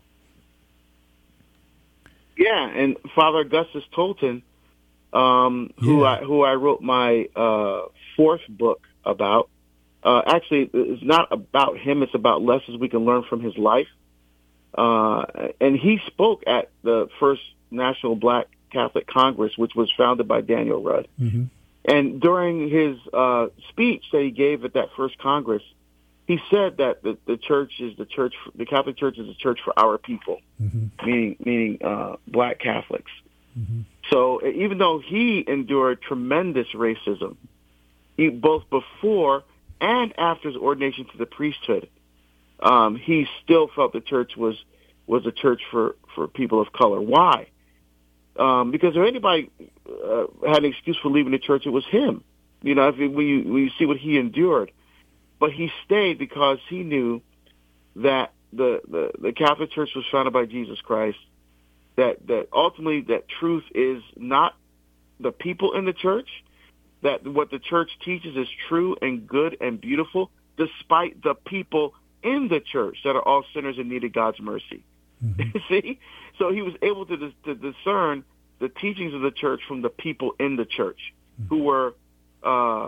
B: Yeah, and Father Augustus Tolton, um, who
A: yeah.
B: I who I wrote my uh, fourth book about. Uh, actually, it's not about him. It's about lessons we can learn from his life. Uh, and he spoke at the first National Black Catholic Congress, which was founded by Daniel Rudd.
A: Mm-hmm.
B: And during his uh, speech that he gave at that first Congress, he said that the, the church is the church, the Catholic Church is the church for our people, mm-hmm. meaning meaning uh, Black Catholics. Mm-hmm. So even though he endured tremendous racism, he, both before and after his ordination to the priesthood, um, he still felt the church was was a church for, for people of color. Why? Um, because if anybody uh, had an excuse for leaving the church, it was him. You know, if you, when, you, when you see what he endured. But he stayed because he knew that the, the, the Catholic Church was founded by Jesus Christ, that, that ultimately that truth is not the people in the church, that what the church teaches is true and good and beautiful, despite the people in the church that are all sinners in need of God's mercy. Mm-hmm. See? So he was able to, to discern the teachings of the church from the people in the church, mm-hmm. who were uh,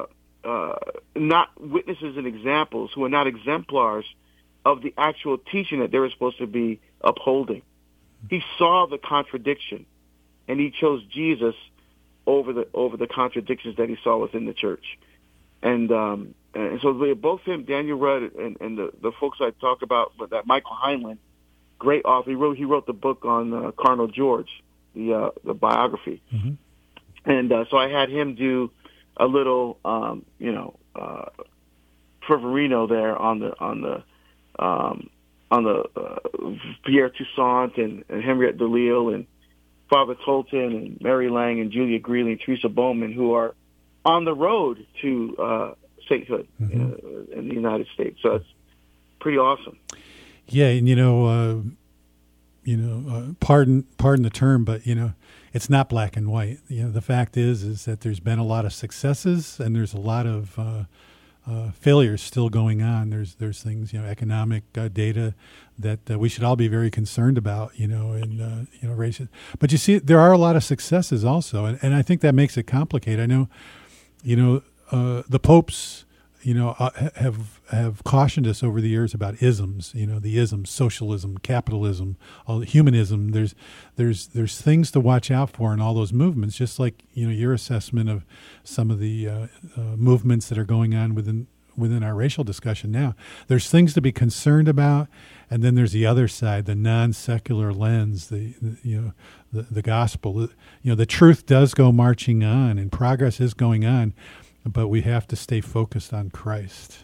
B: uh, not witnesses and examples, who are not exemplars of the actual teaching that they were supposed to be upholding. He saw the contradiction, and he chose Jesus over the over the contradictions that he saw within the church. And um, and so they, both him, Daniel Rudd, and, and the, the folks I talk about, but that Michael Heinlein, great author. He wrote he wrote the book on uh, Cardinal George, the uh, the biography. Mm-hmm. And uh, so I had him do a little, um, you know, uh, fervorino there on the on the um, on the uh, Pierre Toussaint and, and Henriette DeLille and Father Tolton and Mary Lang and Julia Greeley and Teresa Bowman, who are on the road to uh, sainthood mm-hmm. uh, in the United States. So it's pretty awesome.
A: Yeah, and you know, uh, you know, uh, pardon pardon the term, but you know, it's not black and white. You know, the fact is is that there's been a lot of successes and there's a lot of uh, uh, failures still going on. There's there's things, you know, economic uh, data that uh, we should all be very concerned about. You know, and uh, you know, racism. But you see, there are a lot of successes also, and, and I think that makes it complicated. I know, you know, uh, the popes, you know, uh, have have cautioned us over the years about isms. You know, the isms, socialism, capitalism, all humanism. There's there's there's things to watch out for in all those movements. Just like, you know, your assessment of some of the uh, uh, movements that are going on within within our racial discussion now. There's things to be concerned about, and then there's the other side, the non-secular lens. The, the you know the the gospel. You know, the truth does go marching on, and progress is going on. But we have to stay focused on Christ.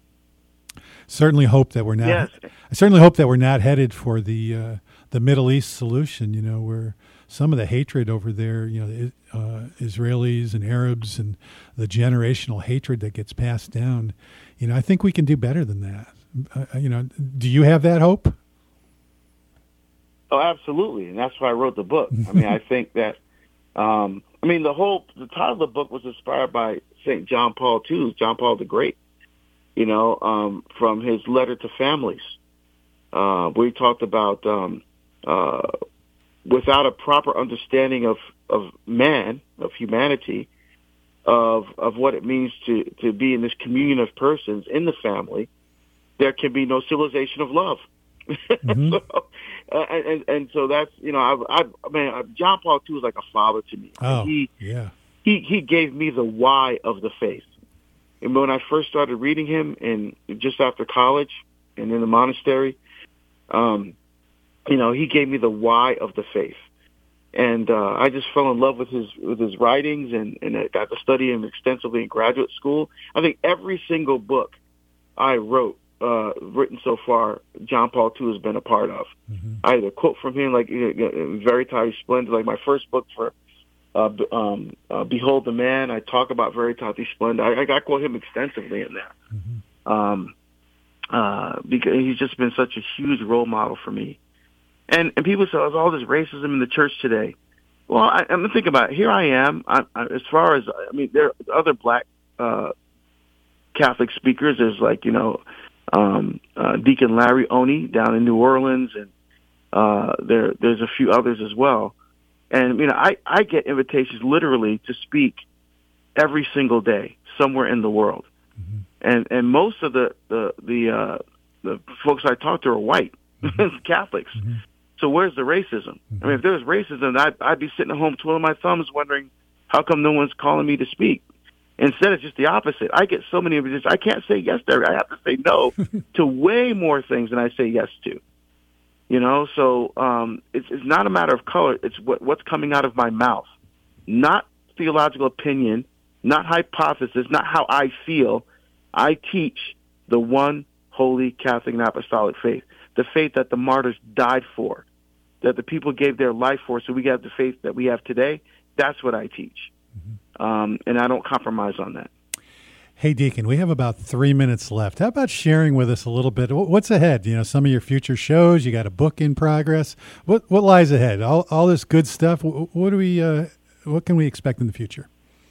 A: Certainly hope that we're not.
B: Yes.
A: I certainly hope that we're not headed for the uh, the Middle East solution. You know, where some of the hatred over there, you know, uh, Israelis and Arabs, and the generational hatred that gets passed down. You know, I think we can do better than that. Uh, you know, do you have that hope?
B: Oh, absolutely, and that's why I wrote the book. I mean, I think that. Um, I mean, the whole the title of the book was inspired by Saint John Paul the Second, John Paul the Great, you know, um, from his letter to families, uh, where he talked about um, uh, without a proper understanding of, of man, of humanity, of of what it means to, to be in this communion of persons in the family, there can be no civilization of love. Mm-hmm. so, uh, and, and so that's, you know, I, I, I mean, John Paul the Second was like a father to me.
A: Oh,
B: he,
A: yeah.
B: He, he gave me the why of the faith. And when I first started reading him, and just after college and in the monastery, um, you know, he gave me the why of the faith. And uh, I just fell in love with his with his writings, and, and I got to study him extensively in graduate school. I think every single book I wrote, uh, written so far, John Paul the Second has been a part of. Mm-hmm. I had a quote from him, like Veritatis Splendor, like my first book for uh, um, uh, Behold the Man. I talk about Veritatis Splendor. I, I quote him extensively in there. Mm-hmm. Um, uh, because he's just been such a huge role model for me. And and people say, there's all this racism in the church today. Well, I, I'm thinking about it. Here I am. I, I, as far as, I mean, there are other black uh, Catholic speakers. There's like, you know, um, uh, Deacon Larry Oney down in New Orleans, and uh, there there's a few others as well. And, you know, I, I get invitations literally to speak every single day somewhere in the world. Mm-hmm. And and most of the, the, the, uh, the folks I talk to are white, mm-hmm. Catholics. Mm-hmm. So where's the racism? Mm-hmm. I mean, if there was racism, I'd, I'd be sitting at home twiddling my thumbs wondering how come no one's calling me to speak. Instead, it's just the opposite. I get so many invitations. I can't say yes to every. I have to say no to way more things than I say yes to. You know, so um, it's, it's not a matter of color. It's what, what's coming out of my mouth, not theological opinion, not hypothesis, not how I feel. I teach the one holy Catholic and Apostolic faith, the faith that the martyrs died for, that the people gave their life for, so we have the faith that we have today. That's what I teach. Mm-hmm. Um, and I don't compromise on that.
A: Hey, Deacon, we have about three minutes left. How about sharing with us a little bit? What's ahead? You know, some of your future shows. You got a book in progress. What what lies ahead? All all this good stuff. What do we? Uh, what can we expect in the future?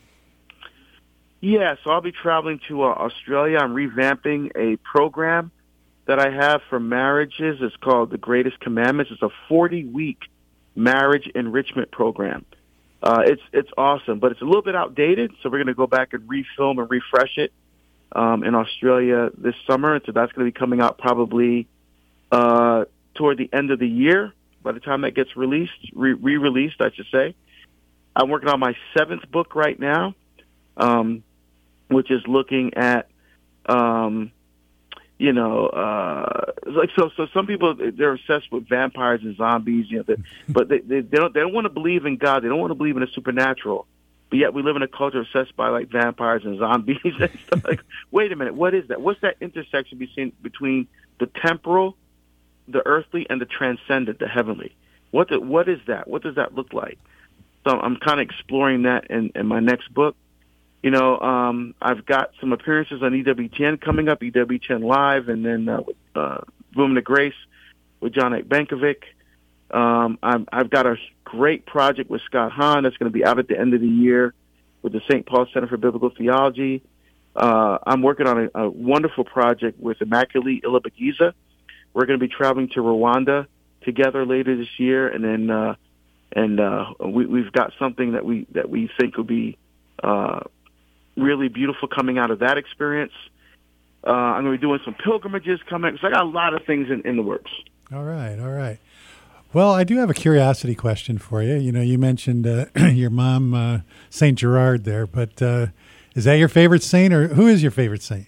B: Yeah, so I'll be traveling to uh, Australia. I'm revamping a program that I have for marriages. It's called The Greatest Commandments. It's a forty-week marriage enrichment program. Uh, it's it's awesome, but it's a little bit outdated, so we're going to go back and refilm and refresh it um, in Australia this summer. And so that's going to be coming out probably uh, toward the end of the year. By the time that gets released, re- re-released, I should say. I'm working on my seventh book right now, um, which is looking at, um, you know, uh, like so. So some people, they're obsessed with vampires and zombies, you know, they, but they, they they don't they don't want to believe in God. They don't want to believe in the supernatural. But yet we live in a culture obsessed by like vampires and zombies and stuff. Like, wait a minute, what is that? What's that intersection between between the temporal, the earthly, and the transcendent, the heavenly? What the, what is that? What does that look like? So I'm kind of exploring that in, in my next book. You know, um, I've got some appearances on E W T N coming up, E W T N Live, and then uh, uh, Women of Grace with John Bankovic. Um, I'm, I've got a great project with Scott Hahn that's going to be out at the end of the year with the Saint Paul Center for Biblical Theology. Uh, I'm working on a, a wonderful project with Immaculée Ilibagiza. We're going to be traveling to Rwanda together later this year, and then uh, and uh, we, we've got something that we that we think will be uh, really beautiful coming out of that experience. Uh, I'm going to be doing some pilgrimages coming. So I got a lot of things in, in the works.
A: All right, all right. Well, I do have a curiosity question for you. You know, you mentioned uh, your mom, uh, Saint Gerard there, but uh, is that your favorite saint, or who is your favorite saint?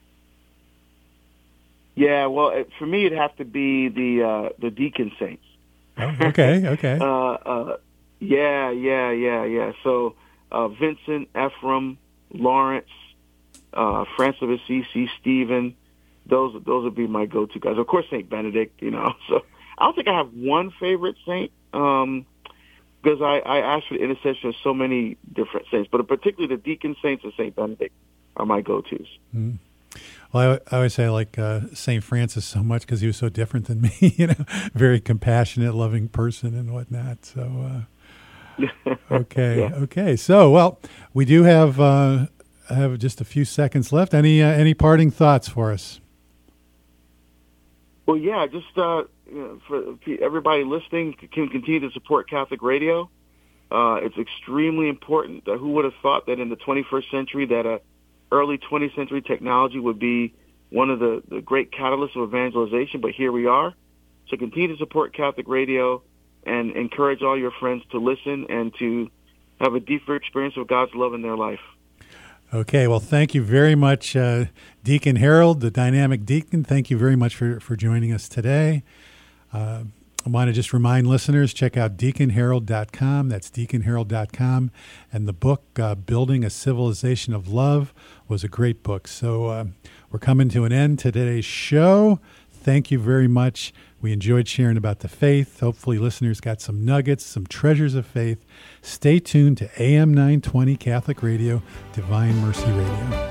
B: Yeah, well, it, for me, it'd have to be the uh, the deacon saints.
A: Oh, okay, okay.
B: uh, uh, yeah, yeah, yeah, yeah. So uh, Vincent, Ephraim, Lawrence, uh, Francis of Assisi, Stephen, those those would be my go-to guys. Of course, Saint Benedict, you know. So I don't think I have one favorite saint um, because I, I ask for the intercession of so many different saints, but particularly the deacon saints and Saint Benedict are my go-tos.
A: Mm. Well, I, I always say I like uh, Saint Francis so much because he was so different than me, you know, very compassionate, loving person and whatnot. So, uh, okay, yeah. okay. So, well, we do have uh, have just a few seconds left. Any uh, any parting thoughts for us?
B: Well, yeah, just uh, you know, for everybody listening, can continue to support Catholic Radio. Uh, it's extremely important. Uh, who would have thought that in the twenty-first century that a early twentieth century technology would be one of the, the great catalysts of evangelization, but here we are. So continue to support Catholic Radio and encourage all your friends to listen and to have a deeper experience of God's love in their life.
A: Okay, well, thank you very much, uh, Deacon Harold, the dynamic deacon. Thank you very much for, for joining us today. Uh, I want to just remind listeners, check out deacon harold dot com. That's deacon harold dot com. And the book, uh, Building a Civilization of Love, was a great book. So uh, we're coming to an end to today's show. Thank you very much. We enjoyed sharing about the faith. Hopefully listeners got some nuggets, some treasures of faith. Stay tuned to A M nine twenty Catholic Radio, Divine Mercy Radio.